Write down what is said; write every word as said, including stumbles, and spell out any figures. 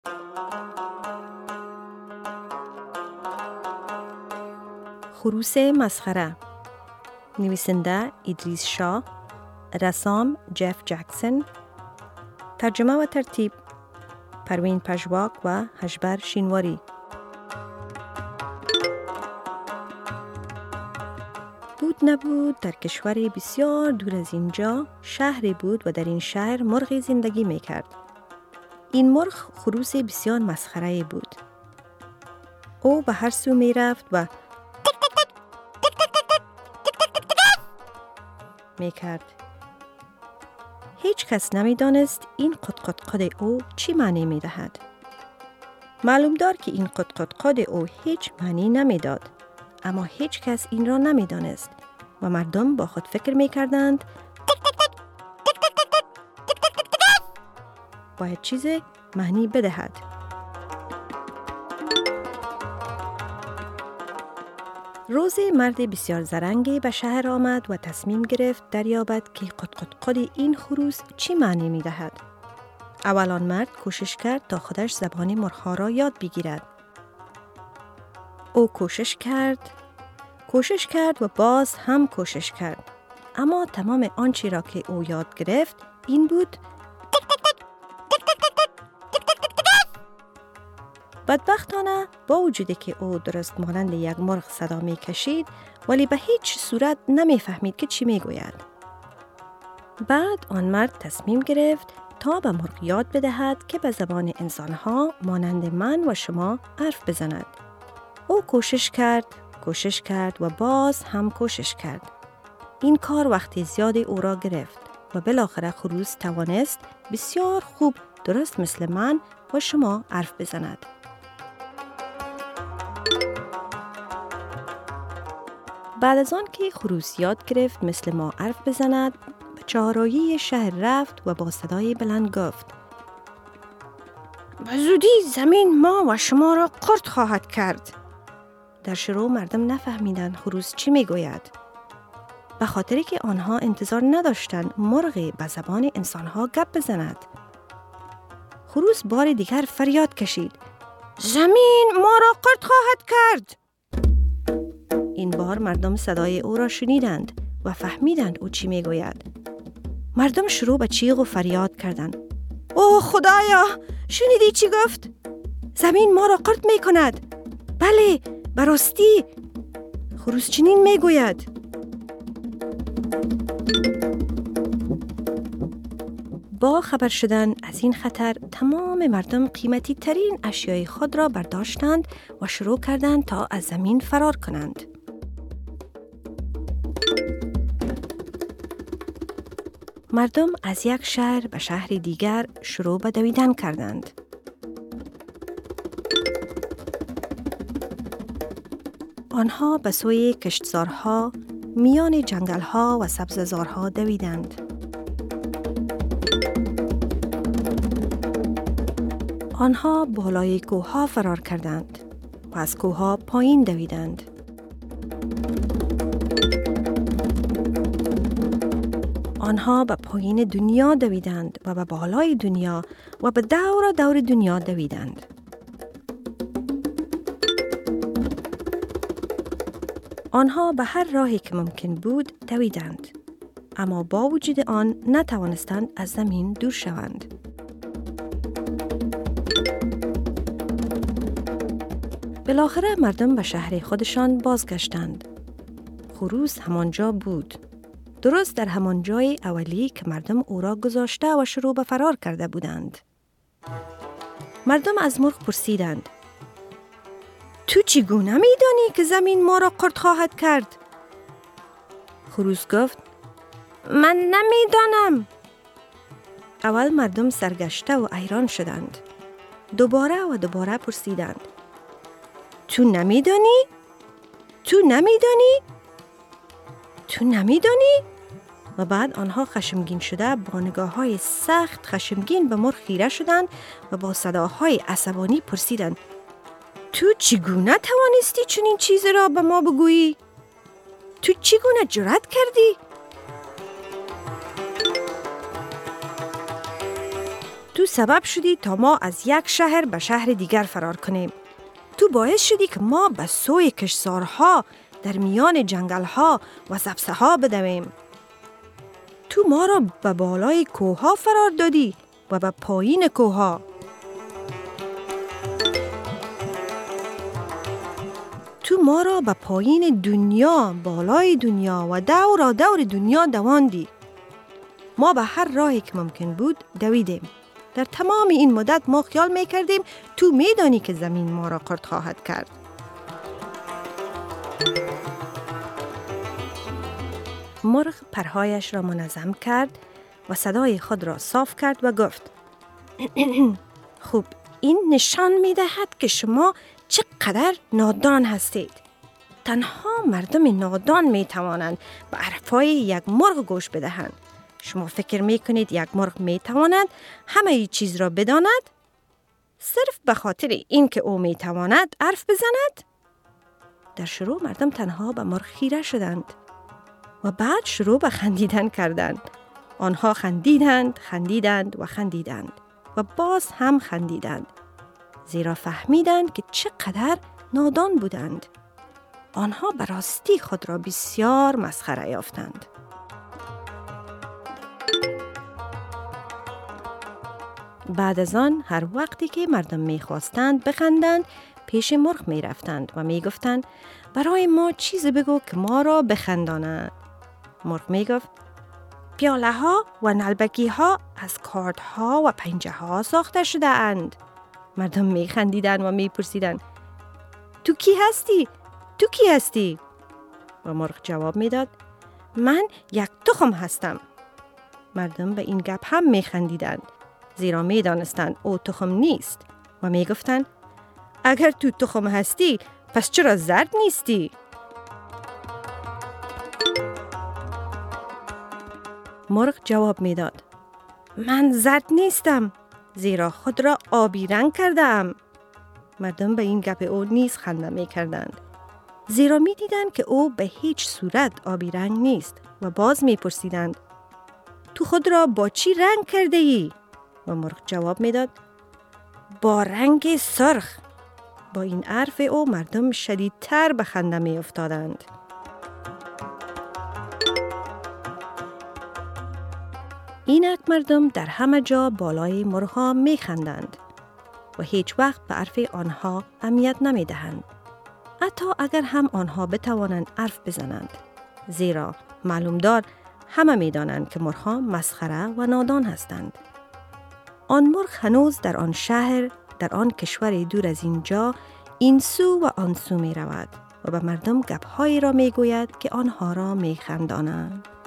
خروس مسخره. نویسنده ادریس شاه، رسام جف جکسون، ترجمه و ترتیب پروین پژواک و هژبر شینواری. بود نبود در کشور بسیار دور از اینجا شهری بود و در این شهر مرغی زندگی می کرد. این مرغ خروس بسیار مسخره بود. او به هر سو می رفت و می کرد. هیچ کس نمی دانست این قط قط قط او چی معنی می دهد. معلوم دار که این قط قط قط او هیچ معنی نمی داد. اما هیچ کس این را نمی دانست و مردم با خود فکر می کردند باید چیز معنی بدهد. روزی مرد بسیار زرنگی به شهر آمد و تصمیم گرفت دریابد که قط قط قط این خروس چی معنی می دهد. اول آن مرد کوشش کرد تا خودش زبان مرغ‌ها را یاد بگیرد. او کوشش کرد، کوشش کرد و باز هم کوشش کرد. اما تمام آنچه را که او یاد گرفت این بود بدبختانه با وجودی که او درست مانند یک مرغ صدا می کشید ولی به هیچ صورت نمی فهمید که چی می گوید. بعد آن مرد تصمیم گرفت تا به مرغ یاد بدهد که به زبان انسانها مانند من و شما حرف بزند. او کوشش کرد، کوشش کرد و باز هم کوشش کرد. این کار وقت زیادی او را گرفت و بالاخره خروس توانست بسیار خوب درست مثل من و شما حرف بزند. بعد از آن که خروس یاد گرفت مثل ما حرف بزند، به چهارراهی شهر رفت و با صدای بلند گفت: به زودی زمین ما و شما را قرد خواهد کرد. در شروع مردم نفهمیدند خروس چی می گوید. به خاطری که آنها انتظار نداشتند مرغی به زبان انسانها گپ بزند. خروس بار دیگر فریاد کشید: زمین ما را قرد خواهد کرد. این بار مردم صدای او را شنیدند و فهمیدند او چی می گوید. مردم شروع به چیغ و فریاد کردند: اوه خدایا، شنیدی چی گفت؟ زمین ما را قرد می کند. بله، براستی خروس چنین می گوید. با خبر شدن از این خطر تمام مردم قیمتی ترین اشیای خود را برداشتند و شروع کردند تا از زمین فرار کنند. مردم از یک شهر به شهر دیگر شروع به دویدن کردند. آنها به سوی کشتزارها، میان جنگلها و سبززارها دویدند. آنها بالای کوهها فرار کردند و از کوهها پایین دویدند. آنها به پایین دنیا دویدند و به بالای دنیا و به دور دور دنیا دویدند. آنها به هر راهی که ممکن بود دویدند، اما با وجود آن نتوانستند از زمین دور شوند. بالاخره مردم به شهر خودشان بازگشتند. خروس همانجا بود، درست در همان جای اولی که مردم او را گذاشته و شروع به فرار کرده بودند. مردم از مرغ پرسیدند: تو چگونه می دانی که زمین ما را قرد خواهد کرد؟ خروس گفت: من نمی دانم. اول مردم سرگشته و حیران شدند. دوباره و دوباره پرسیدند: تو نمی دانی؟ تو نمی دانی؟ تو نمی دانی؟ و بعد آنها خشمگین شده با نگاه‌های سخت خشمگین به مرغ خیره شدند و با صداهای عصبانی پرسیدند: تو چگونه توانستی چنین چیزی را به ما بگویی؟ تو چگونه جرأت کردی؟ تو تو سبب شدی تا ما از یک شهر به شهر دیگر فرار کنیم. تو باعث شدی که ما به سوی کشتزارها در میان جنگلها و سبزه‌ها بدویم. تو ما را به بالای کوه‌ها فرار دادی و به پایین کوه‌ها. تو ما را به پایین دنیا، بالای دنیا و دور دور دنیا دواندی. ما به هر راهی که ممکن بود دویدیم. در تمام این مدت ما خیال میکردیم تو میدانی که زمین ما را خرد خواهد کرد. مرغ پرهایش را منظم کرد و صدای خود را صاف کرد و گفت خوب، این نشان میدهد که شما چقدر نادان هستید. تنها مردم نادان میتوانند به حرفهای یک مرغ گوش بدهند. شما فکر میکنید یک مرغ میتواند همه چیز را بداند؟ صرف به خاطر این که او میتواند حرف بزند؟ در شروع مردم تنها به مرغ خیره شدند و بعد شروع به خندیدن کردند. آنها خندیدند، خندیدند و خندیدند و باز هم خندیدند. زیرا فهمیدند که چقدر نادان بودند. آنها به راستی خود را بسیار مسخره یافتند. بعد از آن هر وقتی که مردم می‌خواستند بخندند پیش مرغ می‌رفتند و می‌گفتند برای ما چیزی بگو که ما را بخنداند. مرغ می‌گفت پیاله ها و نلبکی ها از کارد ها و پنجه ها ساخته شده اند. مردم می‌خندیدند و می‌پرسیدند تو کی هستی؟ تو کی هستی؟ و مرغ جواب می‌داد من یک تخم هستم. مردم به این گپ هم می‌خندیدند زیرا می‌دانستند او تخم نیست و می‌گفتند اگر تو تخم هستی پس چرا زرد نیستی؟ مرغ جواب می‌داد من زرد نیستم زیرا خود را آبی رنگ کردم. مردم به این گپ او نیز خنده می‌کردند زیرا می‌دیدند که او به هیچ صورت آبی رنگ نیست و باز می‌پرسیدند تو خود را با چی رنگ کرده ای؟ و مرغ جواب می‌داد با رنگ سرخ. با این حرف او مردم شدیدتر به خنده می‌افتادند. اینک مردم در همه جا بالای مرغ‌ها می‌خندند و هیچ وقت به حرف آنها اهمیت نمی‌دهند. حتی اگر هم آنها بتوانند حرف بزنند. زیرا معلوم دار همه می‌دانند که مرغ‌ها مسخره و نادان هستند. آن مرغ هنوز در آن شهر، در آن کشور دور از اینجا، این سو و آن سو می رود و به مردم گپ‌هایی را می گوید که آنها را می خندانند.